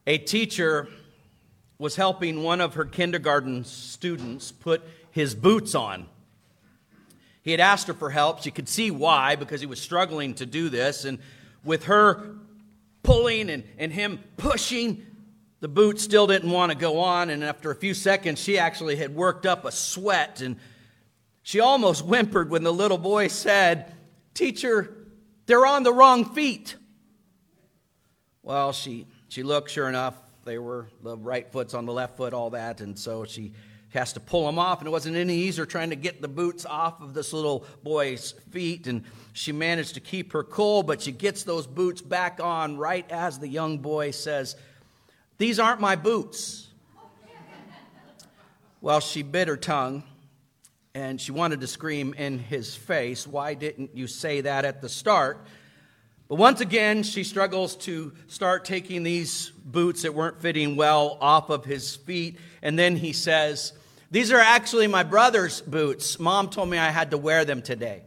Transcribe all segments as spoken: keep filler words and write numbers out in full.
A teacher was helping one of her kindergarten students put his boots on. He had asked her for help. She could see why, because he was struggling to do this. And with her pulling and, and him pushing, the boot still didn't want to go on. And after a few seconds, she actually had worked up a sweat. And she almost whimpered when the little boy said, "Teacher, they're on the wrong feet." Well, she, she looked, sure enough, they were the right foot's on the left foot, all that. And so she has to pull them off, and it wasn't any easier trying to get the boots off of this little boy's feet. And she managed to keep her cool, but she gets those boots back on right as the young boy says, "These aren't my boots." Well, she bit her tongue, and she wanted to scream in his face, "Why didn't you say that at the start?" But once again, she struggles to start taking these boots that weren't fitting well off of his feet. And then he says, "These are actually my brother's boots. Mom told me I had to wear them today."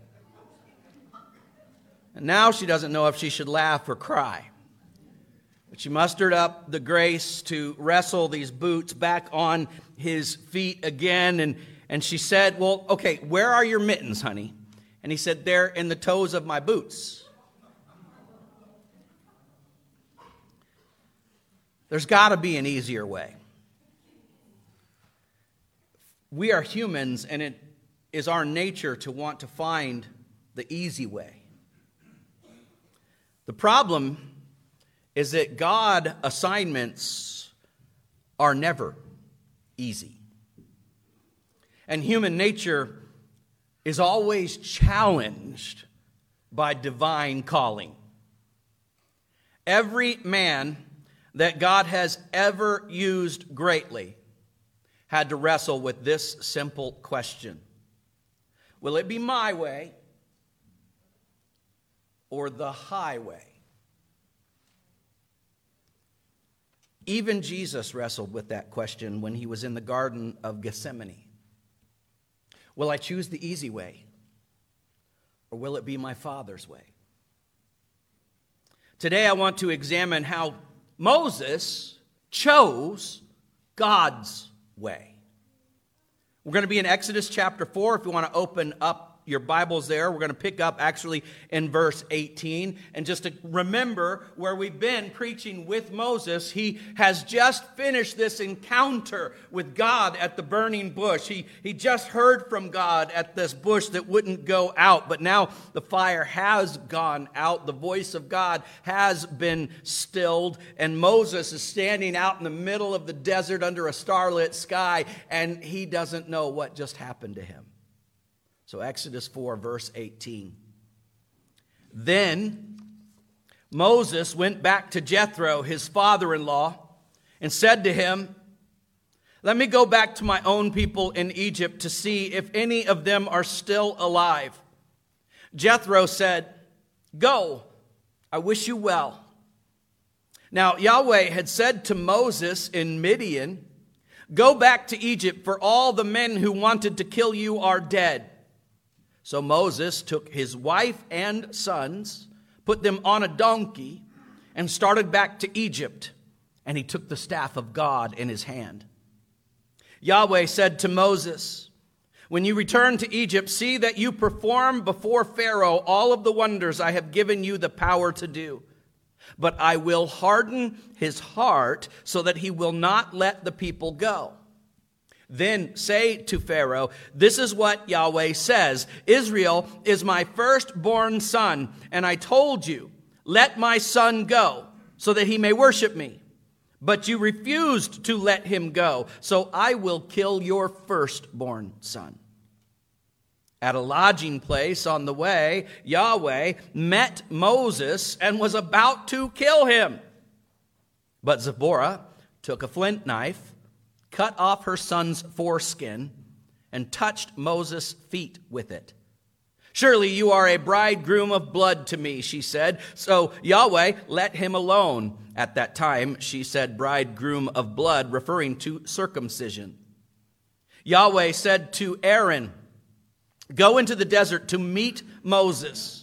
And now she doesn't know if she should laugh or cry. But she mustered up the grace to wrestle these boots back on his feet again. And, and she said, "Well, okay, where are your mittens, honey?" And he said, "They're in the toes of my boots." There's got to be an easier way. We are humans, and it is our nature to want to find the easy way. The problem is that God assignments are never easy. And human nature is always challenged by divine calling. Every man that God has ever used greatly had to wrestle with this simple question: will it be my way or the highway? Even Jesus wrestled with that question when he was in the Garden of Gethsemane. Will I choose the easy way, or will it be my Father's way? Today I want to examine how Moses chose God's way. We're going to be in Exodus chapter four. If you want to open up your Bibles there, we're going to pick up actually in verse eighteen. And just to remember where we've been preaching with Moses, he has just finished this encounter with God at the burning bush. He, he just heard from God at this bush that wouldn't go out, but now the fire has gone out. The voice of God has been stilled, and Moses is standing out in the middle of the desert under a starlit sky, and he doesn't know what just happened to him. So Exodus four, verse eighteen. Then Moses went back to Jethro, his father-in-law, and said to him, "Let me go back to my own people in Egypt to see if any of them are still alive." Jethro said, "Go, I wish you well." Now Yahweh had said to Moses in Midian, "Go back to Egypt, for all the men who wanted to kill you are dead." So Moses took his wife and sons, put them on a donkey, and started back to Egypt. And he took the staff of God in his hand. Yahweh said to Moses, "When you return to Egypt, see that you perform before Pharaoh all of the wonders I have given you the power to do. But I will harden his heart so that he will not let the people go. Then say to Pharaoh, 'This is what Yahweh says. Israel is my firstborn son, and I told you, let my son go, so that he may worship me. But you refused to let him go, so I will kill your firstborn son.' At a lodging place on the way, Yahweh met Moses and was about to kill him. But Zipporah took a flint knife, cut off her son's foreskin, and touched Moses' feet with it. 'Surely you are a bridegroom of blood to me,' she said. So Yahweh let him alone. At that time, she said bridegroom of blood, referring to circumcision. Yahweh said to Aaron, 'Go into the desert to meet Moses.'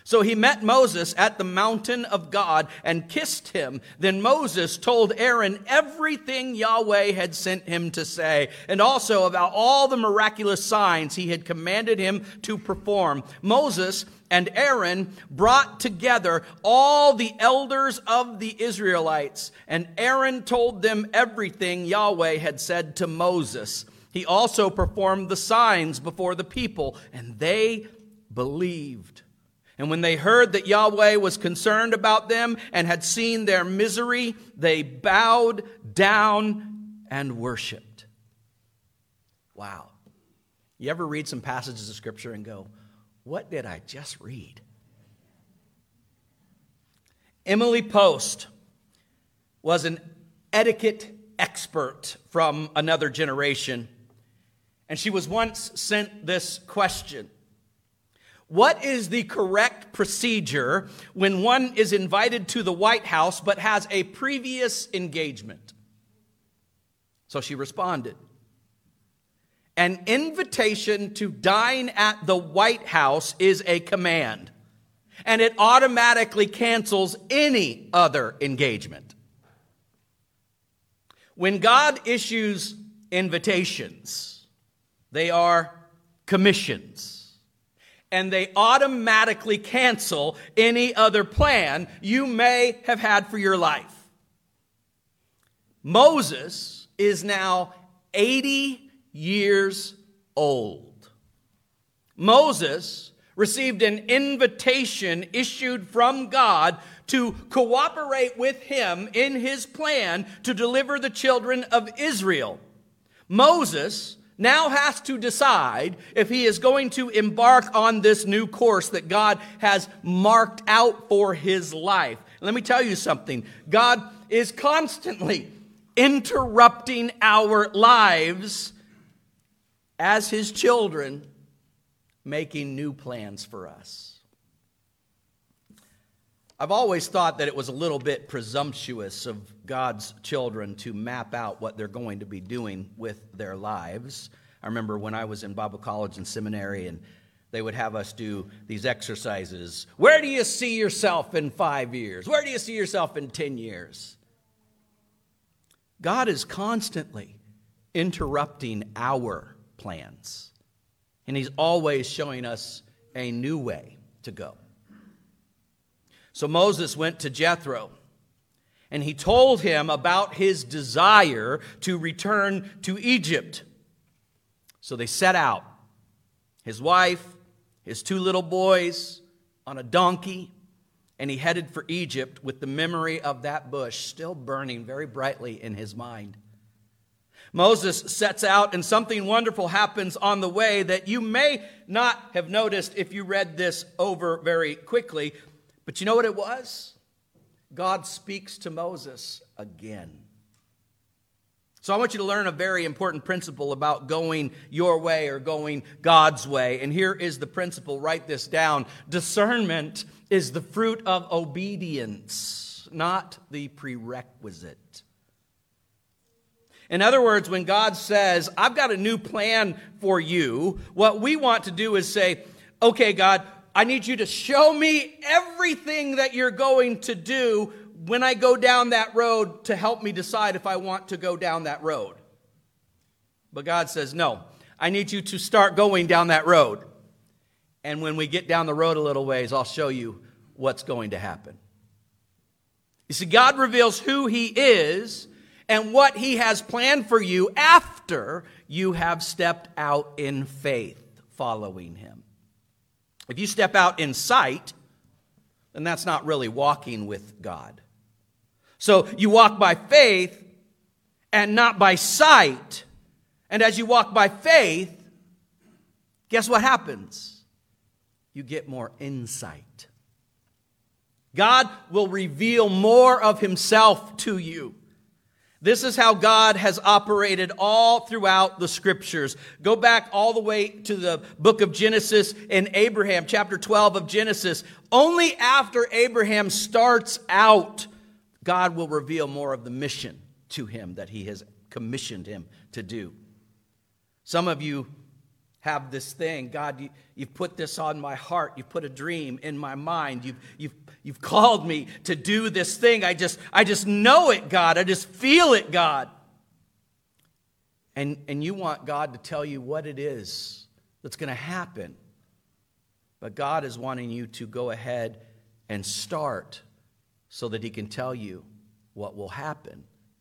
So he met Moses at the mountain of God and kissed him. Then Moses told Aaron everything Yahweh had sent him to say, and also about all the miraculous signs he had commanded him to perform. Moses and Aaron brought together all the elders of the Israelites, and Aaron told them everything Yahweh had said to Moses. He also performed the signs before the people, and they believed. And when they heard that Yahweh was concerned about them and had seen their misery, they bowed down and worshiped. Wow. You ever read some passages of Scripture and go, what did I just read? Emily Post was an etiquette expert from another generation, and she was once sent this question. What is the correct procedure when one is invited to the White House but has a previous engagement? So she responded, an invitation to dine at the White House is a command, and it automatically cancels any other engagement. When God issues invitations, they are commissions. And they automatically cancel any other plan you may have had for your life. Moses is now eighty years old. Moses received an invitation issued from God to cooperate with him in his plan to deliver the children of Israel. Moses now has to decide if he is going to embark on this new course that God has marked out for his life. Let me tell you something. God is constantly interrupting our lives as his children, making new plans for us. I've always thought that it was a little bit presumptuous of God's children to map out what they're going to be doing with their lives. I remember when I was in Bible college and seminary, and they would have us do these exercises. Where do you see yourself in five years? Where do you see yourself in ten years? God is constantly interrupting our plans, and he's always showing us a new way to go. So Moses went to Jethro, and he told him about his desire to return to Egypt. So they set out, his wife, his two little boys, on a donkey, and he headed for Egypt with the memory of that bush still burning very brightly in his mind. Moses sets out, and something wonderful happens on the way that you may not have noticed if you read this over very quickly. But you know what it was? God speaks to Moses again. So I want you to learn a very important principle about going your way or going God's way. And here is the principle. Write this down. Discernment is the fruit of obedience, not the prerequisite. In other words, when God says, I've got a new plan for you, what we want to do is say, okay, God, I need you to show me everything that you're going to do when I go down that road to help me decide if I want to go down that road. But God says, no, I need you to start going down that road. And when we get down the road a little ways, I'll show you what's going to happen. You see, God reveals who he is and what he has planned for you after you have stepped out in faith following him. If you step out in sight, then that's not really walking with God. So you walk by faith and not by sight. And as you walk by faith, guess what happens? You get more insight. God will reveal more of himself to you. This is how God has operated all throughout the Scriptures. Go back all the way to the book of Genesis and Abraham, chapter twelve of Genesis. Only after Abraham starts out, God will reveal more of the mission to him that he has commissioned him to do. Some of you have this thing. God, you, you've put this on my heart. You've put a dream in my mind. You've, you've, you've called me to do this thing. I just, I just know it, God. I just feel it, God. And, and you want God to tell you what it is that's going to happen. But God is wanting you to go ahead and start so that he can tell you what will happen.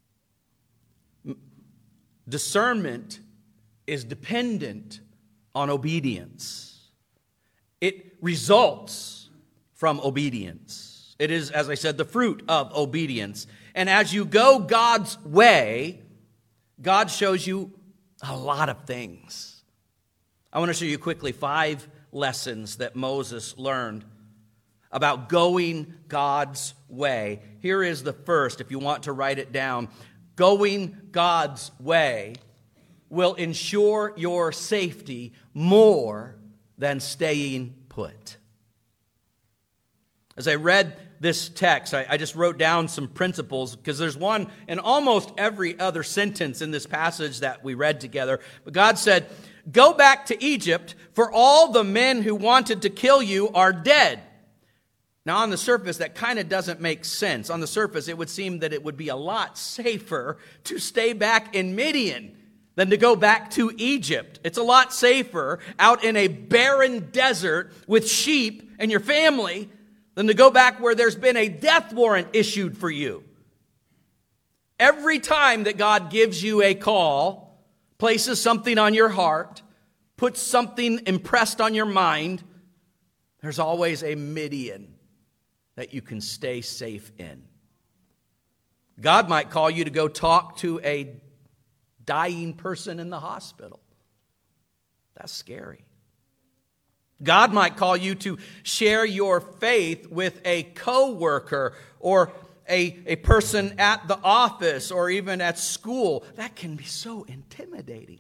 Discernment is dependent on obedience. It results from obedience. It is, as I said, the fruit of obedience. And as you go God's way, God shows you a lot of things. I want to show you quickly five lessons that Moses learned about going God's way. Here is the first, if you want to write it down. Going God's way will ensure your safety more than staying put. As I read this text, I, I just wrote down some principles because there's one in almost every other sentence in this passage that we read together. But God said, "Go back to Egypt, for all the men who wanted to kill you are dead." Now, on the surface, that kind of doesn't make sense. On the surface, it would seem that it would be a lot safer to stay back in Midian than to go back to Egypt. It's a lot safer out in a barren desert with sheep and your family than to go back where there's been a death warrant issued for you. Every time that God gives you a call, places something on your heart, puts something impressed on your mind, there's always a Midian that you can stay safe in. God might call you to go talk to a dying person in the hospital. That's scary. God might call you to share your faith with a coworker or a, a person at the office or even at school. That can be so intimidating.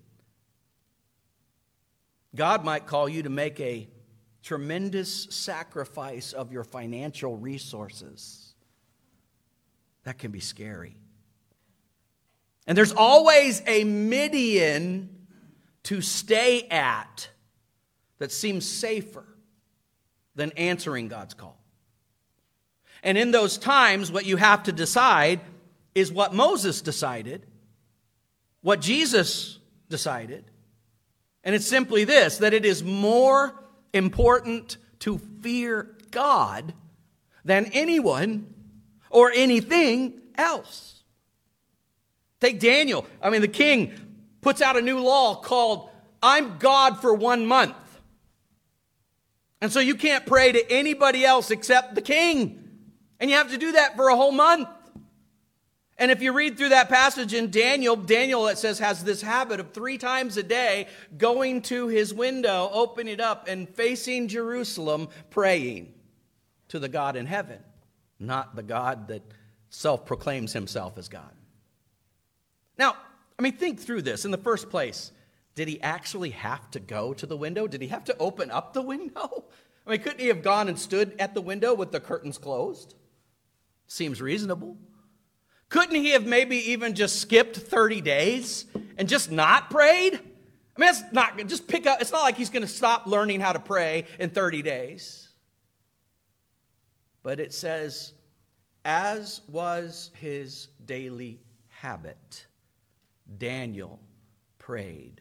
God might call you to make a tremendous sacrifice of your financial resources. That can be scary. And there's always a Midian to stay at that seems safer than answering God's call. And in those times, what you have to decide is what Moses decided, what Jesus decided, and it's simply this, that it is more important to fear God than anyone or anything else. Take Daniel. I mean, the king puts out a new law called, "I'm God for one month." And so you can't pray to anybody else except the king. And you have to do that for a whole month. And if you read through that passage in Daniel, Daniel, it says, has this habit of three times a day going to his window, opening it up, and facing Jerusalem, praying to the God in heaven, not the God that self-proclaims himself as God. Now, I mean, think through this. In the first place, did he actually have to go to the window? Did he have to open up the window? I mean, couldn't he have gone and stood at the window with the curtains closed? Seems reasonable. Couldn't he have maybe even just skipped thirty days and just not prayed? I mean, that's not, just pick up, it's not like he's going to stop learning how to pray in thirty days. But it says, as was his daily habit, Daniel prayed.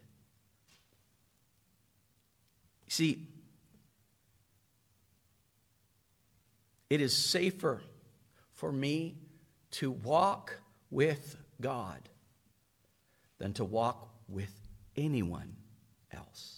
See, it is safer for me to walk with God than to walk with anyone else.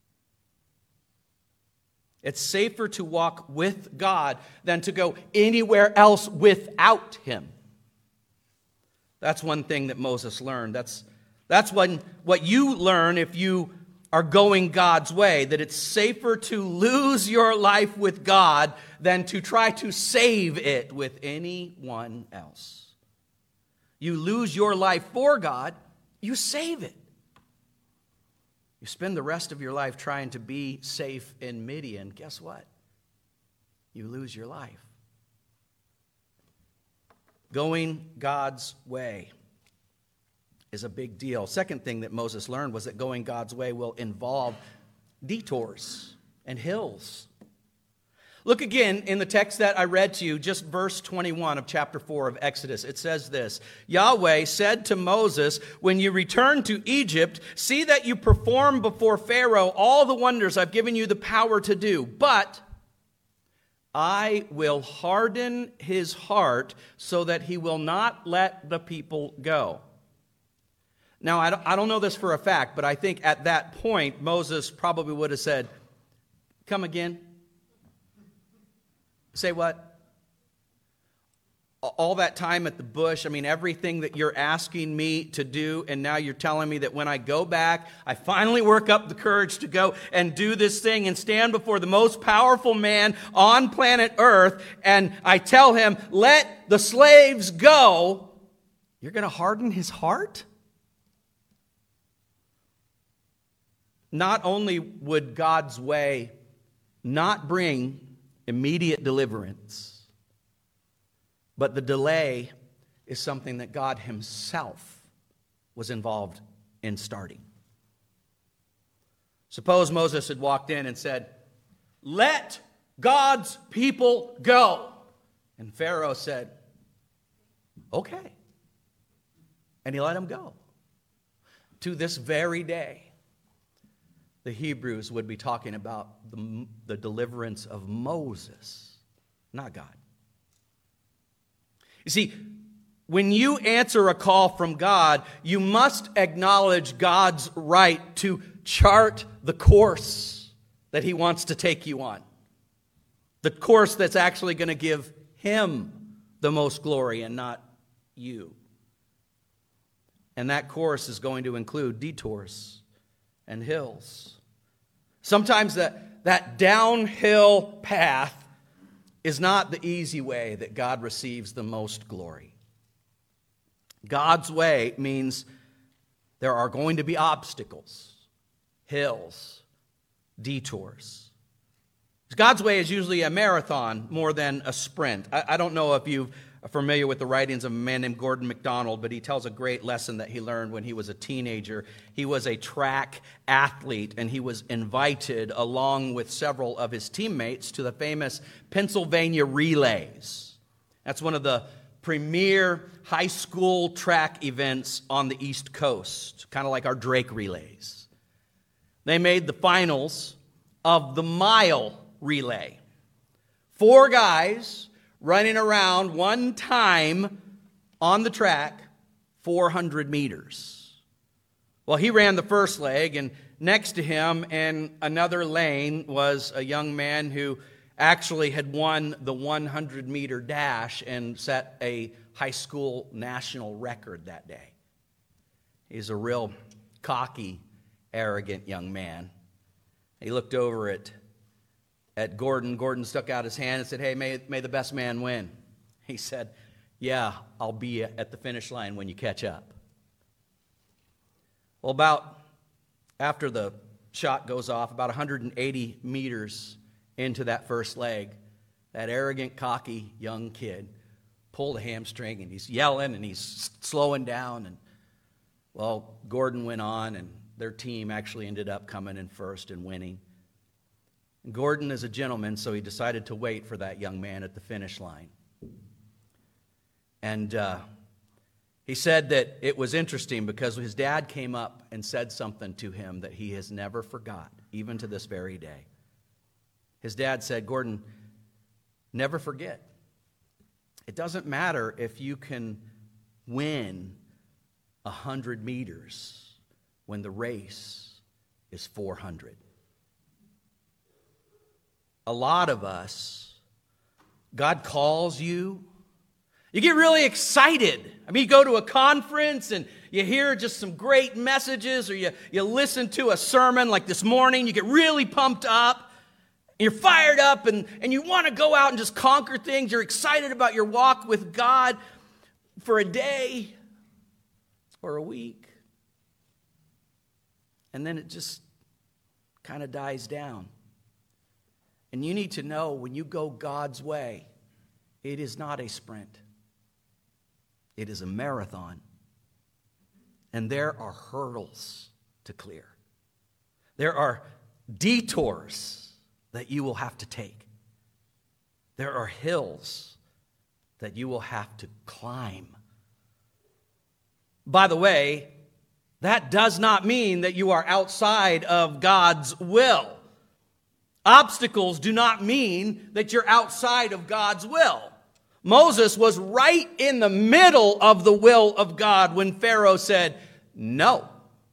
It's safer to walk with God than to go anywhere else without him. That's one thing that Moses learned. That's, that's when, what you learn if you are going God's way, that it's safer to lose your life with God than to try to save it with anyone else. You lose your life for God, you save it. You spend the rest of your life trying to be safe in Midian, guess what? You lose your life. Going God's way is a big deal. Second thing that Moses learned was that going God's way will involve detours and hills. Look again in the text that I read to you, just verse twenty-one of chapter four of Exodus. It says this, Yahweh said to Moses, when you return to Egypt, see that you perform before Pharaoh all the wonders I've given you the power to do. But I will harden his heart so that he will not let the people go. Now, I don't, I don't know this for a fact, but I think at that point, Moses probably would have said, come again. Say what? All that time at the bush, I mean, everything that you're asking me to do, and now you're telling me that when I go back, I finally work up the courage to go and do this thing and stand before the most powerful man on planet Earth, and I tell him, let the slaves go, you're going to harden his heart? Not only would God's way not bring immediate deliverance, but the delay is something that God himself was involved in starting. Suppose Moses had walked in and said, let God's people go. And Pharaoh said, okay. And he let him go. To this very day, the Hebrews would be talking about the, the deliverance of Moses, not God. You see, when you answer a call from God, you must acknowledge God's right to chart the course that he wants to take you on. The course that's actually going to give him the most glory and not you. And that course is going to include detours and hills. Sometimes that, that downhill path is not the easy way that God receives the most glory. God's way means there are going to be obstacles, hills, detours. God's way is usually a marathon more than a sprint. I, I don't know if you are familiar with the writings of a man named Gordon MacDonald, but he tells a great lesson that he learned when he was a teenager. He was a track athlete, and he was invited along with several of his teammates to the famous Pennsylvania Relays. That's one of the premier high school track events on the East Coast, kind of like our Drake Relays. They made the finals of the mile relay. Four guys running around one time on the track, four hundred meters. Well, he ran the first leg, and next to him in another lane was a young man who actually had won the one hundred meter dash and set a high school national record that day. He's a real cocky, arrogant young man. He looked over at At Gordon, Gordon stuck out his hand and said, hey, may, may the best man win. He said, yeah, I'll be at the finish line when you catch up. Well, about after the shot goes off, about one hundred eighty meters into that first leg, that arrogant, cocky young kid pulled a hamstring, and he's yelling, and he's slowing down. And well, Gordon went on, and their team actually ended up coming in first and winning. Gordon is a gentleman, so he decided to wait for that young man at the finish line. And uh, he said that it was interesting because his dad came up and said something to him that he has never forgot, even to this very day. His dad said, Gordon, never forget. It doesn't matter if you can win one hundred meters when the race is four hundred. A lot of us, God calls you. You get really excited. I mean, you go to a conference and you hear just some great messages, or you, you listen to a sermon like this morning. You get really pumped up. And you're fired up, and, and you want to go out and just conquer things. You're excited about your walk with God for a day or a week. And then it just kind of dies down. And you need to know, when you go God's way, it is not a sprint. It is a marathon. And there are hurdles to clear. There are detours that you will have to take. There are hills that you will have to climb. By the way, that does not mean that you are outside of God's will. Obstacles do not mean that you're outside of God's will. Moses was right in the middle of the will of God when Pharaoh said, no.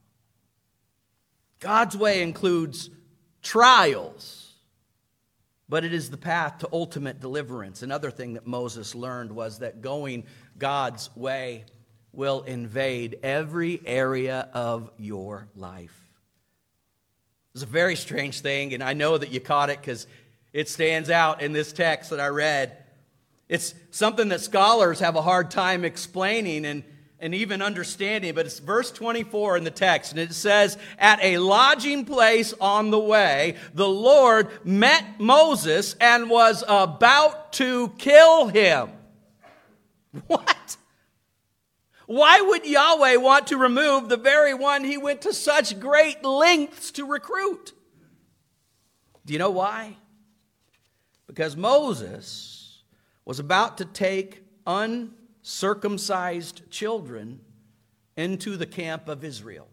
God's way includes trials, but it is the path to ultimate deliverance. Another thing that Moses learned was that going God's way will invade every area of your life. It's a very strange thing, and I know that you caught it because it stands out in this text that I read. It's something that scholars have a hard time explaining and, and even understanding, but it's verse twenty-four in the text, and it says, at a lodging place on the way, the Lord met Moses and was about to kill him. What? Why would Yahweh want to remove the very one he went to such great lengths to recruit? Do you know why? Because Moses was about to take uncircumcised children into the camp of Israel.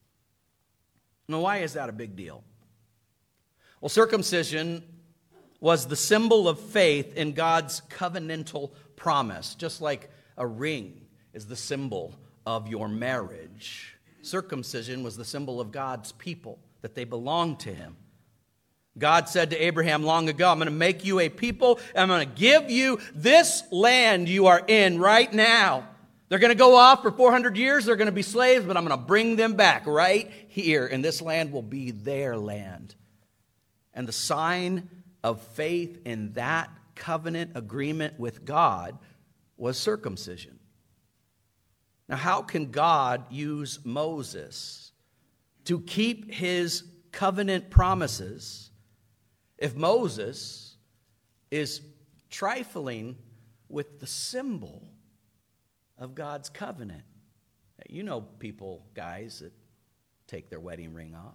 Now, why is that a big deal? Well, circumcision was the symbol of faith in God's covenantal promise, just like a ring is the symbol of your marriage. Circumcision was the symbol of God's people, that they belonged to him. God said to Abraham long ago, I'm going to make you a people, and I'm going to give you this land you are in right now. They're going to go off for four hundred years, they're going to be slaves, but I'm going to bring them back right here, and this land will be their land. And the sign of faith in that covenant agreement with God was circumcision. Now, how can God use Moses to keep his covenant promises if Moses is trifling with the symbol of God's covenant? You know people, guys, that take their wedding ring off.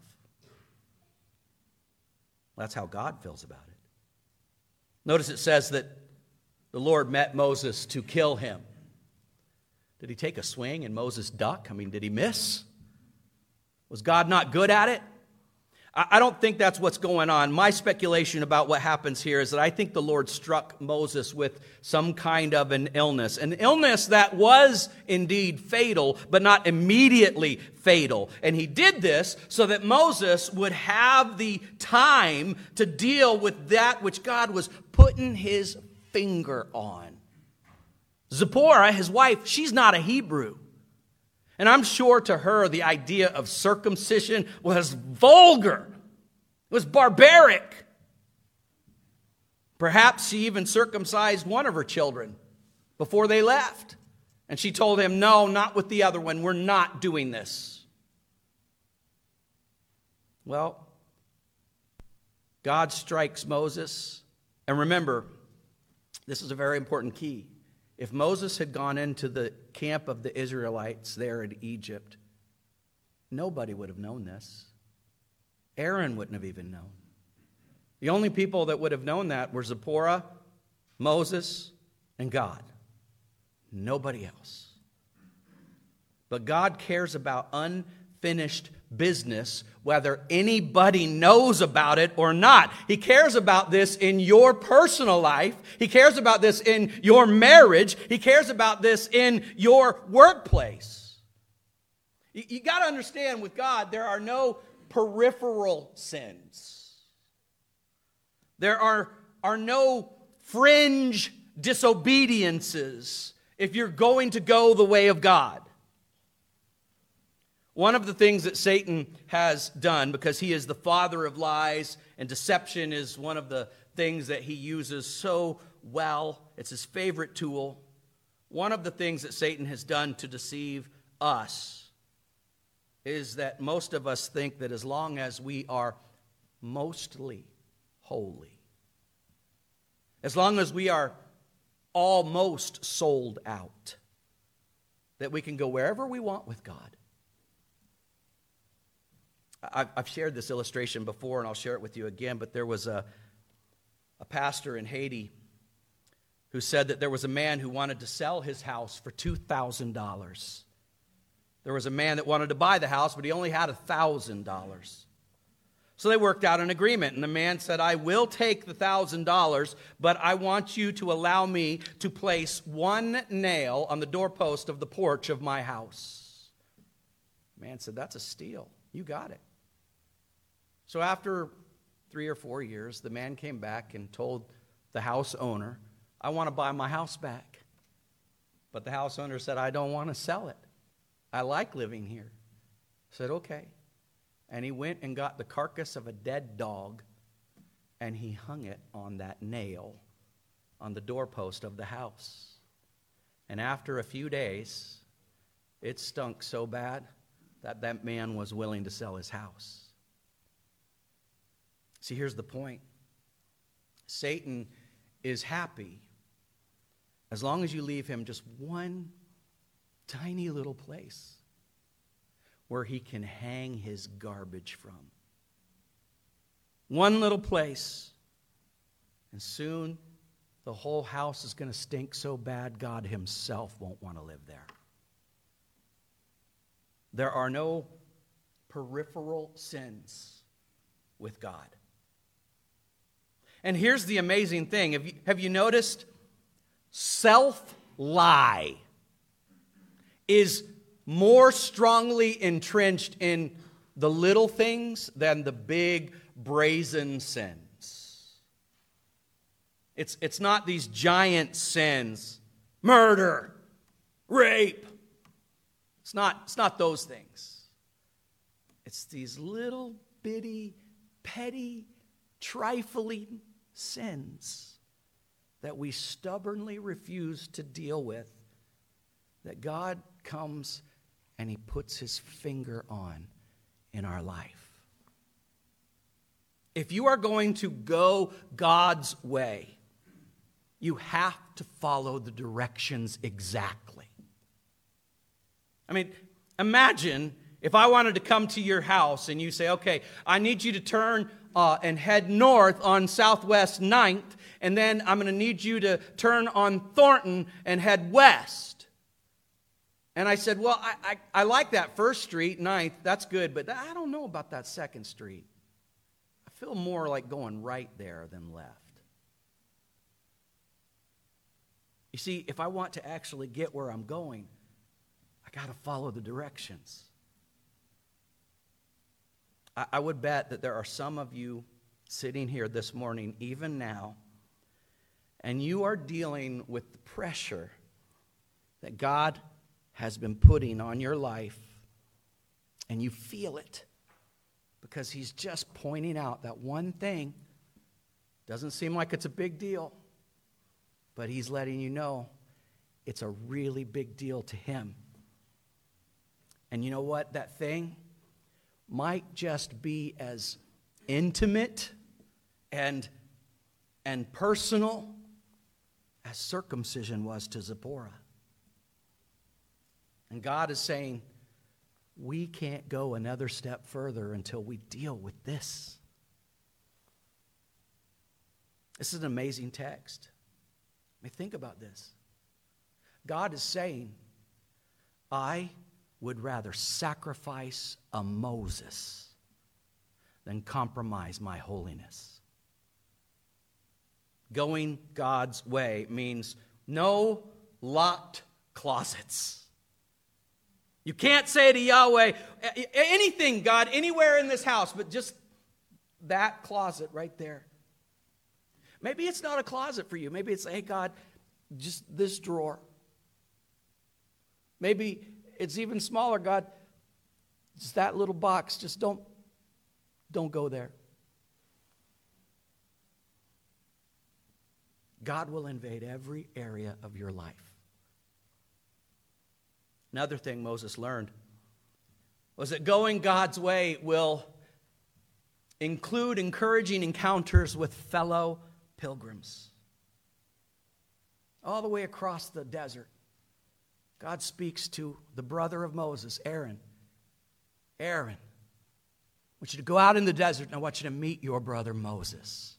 That's how God feels about it. Notice it says that the Lord met Moses to kill him. Did he take a swing and Moses duck? I mean, did he miss? Was God not good at it? I don't think that's what's going on. My speculation about what happens here is that I think the Lord struck Moses with some kind of an illness. An illness that was indeed fatal, but not immediately fatal. And he did this so that Moses would have the time to deal with that which God was putting his finger on. Zipporah, his wife, she's not a Hebrew. And I'm sure to her the idea of circumcision was vulgar. It was barbaric. Perhaps she even circumcised one of her children before they left. And she told him, no, not with the other one. We're not doing this. Well, God strikes Moses. And remember, this is a very important key. If Moses had gone into the camp of the Israelites there in Egypt, nobody would have known this. Aaron wouldn't have even known. The only people that would have known that were Zipporah, Moses, and God. Nobody else. But God cares about unfinished business, whether anybody knows about it or not. He cares about this in your personal life. He cares about this in your marriage. He cares about this in your workplace. You, you got to understand, with God, there are no peripheral sins. There are, are no fringe disobediences if you're going to go the way of God. One of the things that Satan has done, because he is the father of lies, and deception is one of the things that he uses so well, it's his favorite tool. One of the things that Satan has done to deceive us is that most of us think that as long as we are mostly holy, as long as we are almost sold out, that we can go wherever we want with God. I've, I've shared this illustration before, and I'll share it with you again, but there was a, a pastor in Haiti who said that there was a man who wanted to sell his house for two thousand dollars. There was a man that wanted to buy the house, but he only had one thousand dollars. So they worked out an agreement, and the man said, I will take the one thousand dollars, but I want you to allow me to place one nail on the doorpost of the porch of my house. The man said, that's a steal. You got it. So after three or four years, the man came back and told the house owner, I want to buy my house back. But the house owner said, I don't want to sell it. I like living here. I said, okay. And he went and got the carcass of a dead dog, and he hung it on that nail on the doorpost of the house. And after a few days, it stunk so bad that that man was willing to sell his house. See, here's the point. Satan is happy as long as you leave him just one tiny little place where he can hang his garbage from. One little place, and soon the whole house is going to stink so bad God himself won't want to live there. There are no peripheral sins with God. And here's the amazing thing. Have you, have you noticed? Self-lie is more strongly entrenched in the little things than the big brazen sins. It's, it's not these giant sins, murder, rape. It's not, it's not those things. It's these little bitty, petty, trifling sins that we stubbornly refuse to deal with, that God comes and he puts his finger on in our life. If you are going to go God's way, you have to follow the directions exactly. I mean, imagine if I wanted to come to your house and you say, okay, I need you to turn uh, and head north on Southwest ninth, and then I'm going to need you to turn on Thornton and head west. And I said, well, I, I, I like that first street, ninth, that's good, but I don't know about that second street. I feel more like going right there than left. You see, if I want to actually get where I'm going, I got to follow the directions. I, I would bet that there are some of you sitting here this morning, even now, and you are dealing with the pressure that God has been putting on your life, and you feel it because he's just pointing out that one thing. Doesn't seem like it's a big deal, but he's letting you know it's a really big deal to him. And you know what? That thing might just be as intimate and, and personal as circumcision was to Zipporah. And God is saying, we can't go another step further until we deal with this. This is an amazing text. I mean, think about this. God is saying, I would rather sacrifice a Moses than compromise my holiness. Going God's way means no locked closets. You can't say to Yahweh, anything, God, anywhere in this house, but just that closet right there. Maybe it's not a closet for you. Maybe it's, hey, God, just this drawer. Maybe it's even smaller, God, just that little box. Just don't, don't go there. God will invade every area of your life. Another thing Moses learned was that going God's way will include encouraging encounters with fellow pilgrims. All the way across the desert, God speaks to the brother of Moses, Aaron. Aaron, want you to go out in the desert and I want you to meet your brother Moses.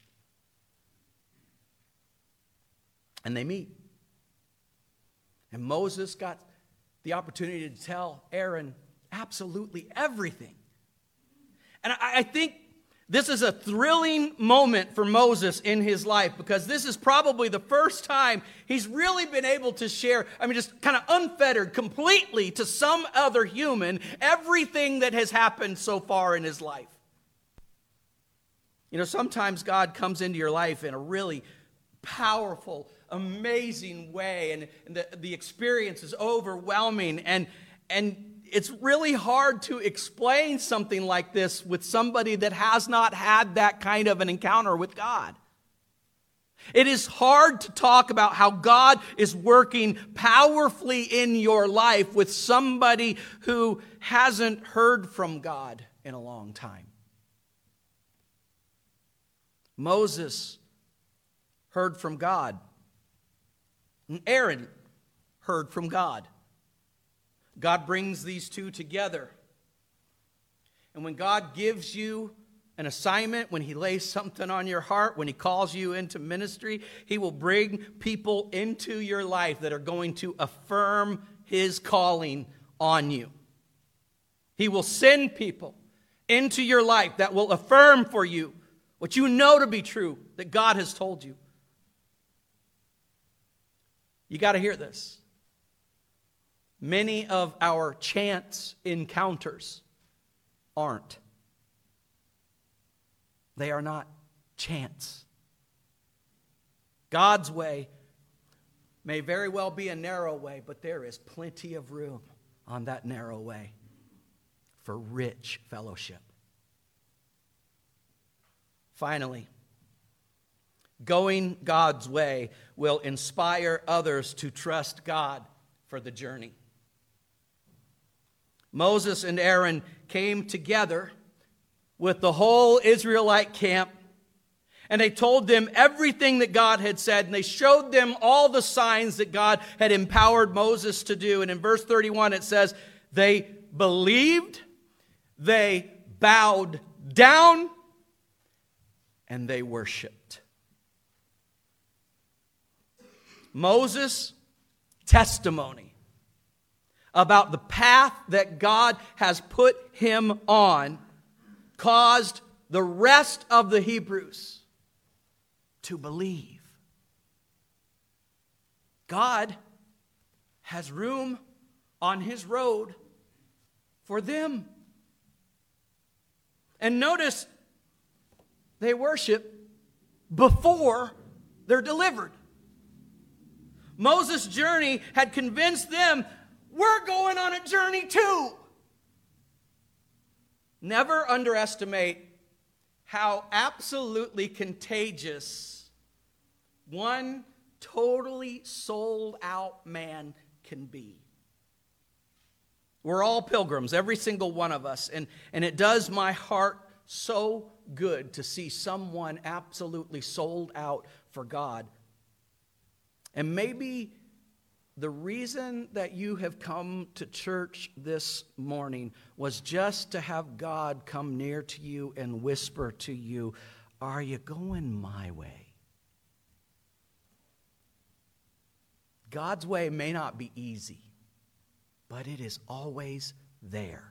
And they meet. And Moses got the opportunity to tell Aaron absolutely everything. And I, I think this is a thrilling moment for Moses in his life, because this is probably the first time he's really been able to share, I mean, just kind of unfettered completely to some other human, everything that has happened so far in his life. You know, sometimes God comes into your life in a really powerful, amazing way, and, and the, the experience is overwhelming, and and it's really hard to explain something like this with somebody that has not had that kind of an encounter with God. It is hard to talk about how God is working powerfully in your life with somebody who hasn't heard from God in a long time. Moses heard from God. And Aaron heard from God. God brings these two together. And when God gives you an assignment, when He lays something on your heart, when He calls you into ministry, He will bring people into your life that are going to affirm His calling on you. He will send people into your life that will affirm for you what you know to be true, that God has told you. You got to hear this. Many of our chance encounters aren't. They are not chance. God's way may very well be a narrow way, but there is plenty of room on that narrow way for rich fellowship. Finally, going God's way will inspire others to trust God for the journey. Moses and Aaron came together with the whole Israelite camp, and they told them everything that God had said, and they showed them all the signs that God had empowered Moses to do. And in verse thirty-one it says, they believed, they bowed down, and they worshiped. Moses' testimony about the path that God has put him on caused the rest of the Hebrews to believe. God has room on His road for them. And notice, they worship before they're delivered. Moses' journey had convinced them, we're going on a journey too. Never underestimate how absolutely contagious one totally sold out man can be. We're all pilgrims, every single one of us, and, and it does my heart so good to see someone absolutely sold out for God. And maybe the reason that you have come to church this morning was just to have God come near to you and whisper to you, are you going my way? God's way may not be easy, but it is always there.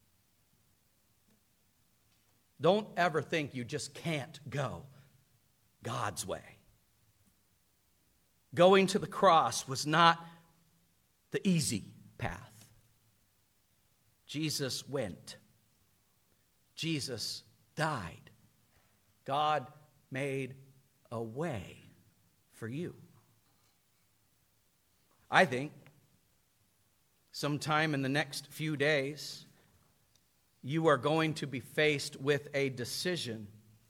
Don't ever think you just can't go God's way. Going to the cross was not the easy path. Jesus went. Jesus died. God made a way for you. I think sometime in the next few days, you are going to be faced with a decision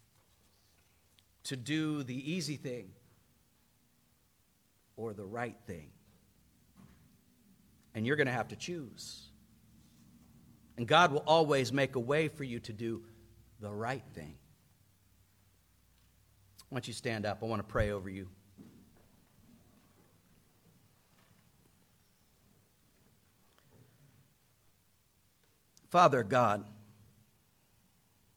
to do the easy thing or the right thing. And you're going to have to choose. And God will always make a way for you to do the right thing. Why don't you stand up? I want to pray over you. Father God,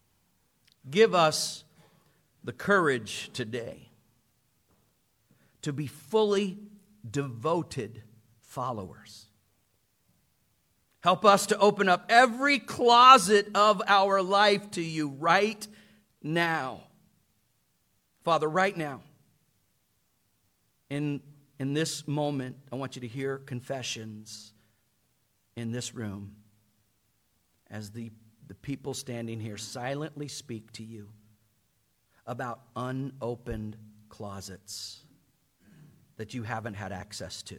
give us the courage today to be fully devoted followers. Help us to open up every closet of our life to you right now. Father, right now, in, in this moment, I want you to hear confessions in this room as the, the people standing here silently speak to you about unopened closets that you haven't had access to.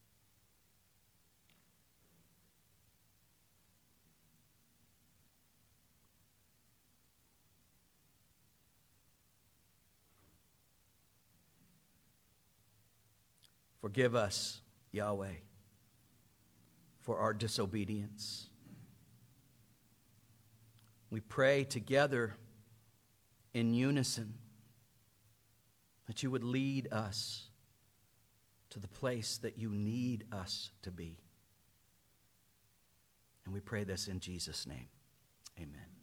Forgive us, Yahweh, for our disobedience. We pray together in unison that you would lead us to the place that you need us to be. And we pray this in Jesus' name. Amen.